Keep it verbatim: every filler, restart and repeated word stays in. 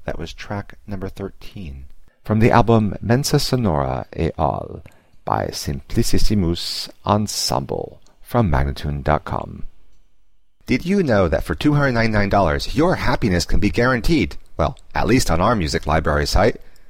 That was track number thirteen from the album Mensa Sonora et al. By Simplicissimus Ensemble from Magnatune dot com. Did you know that for two hundred ninety-nine dollars your happiness can be guaranteed? Well, at least on our music library site.